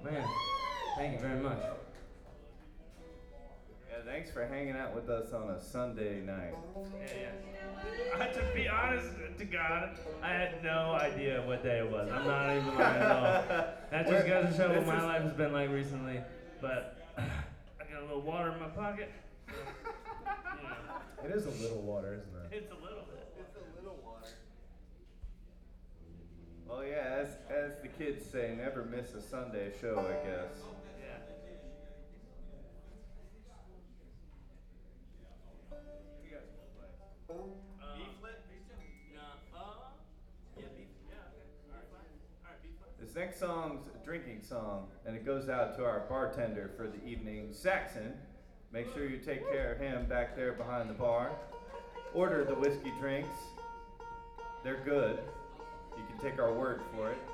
Man, thank you very much. Yeah, thanks for hanging out with us on a Sunday night. Yeah. To be honest to God, I had no idea what day it was. I'm not even lying at all. That just goes to show what my life has been like recently. But I got a little water in my pocket. So, you know. It is a little water, isn't it? It's a little bit. It's a little water. Well, yeah, as the kids say, never miss a Sunday show, I guess. Yeah. You guys can play. B-flat? No. Yeah, B. Yeah, okay. All right, fine. All right, B-flat. This next song's a drinking song, and it goes out to our bartender for the evening, Saxon. Make sure you take care of him back there behind the bar. Order the whiskey drinks. They're good. You can take our word for it.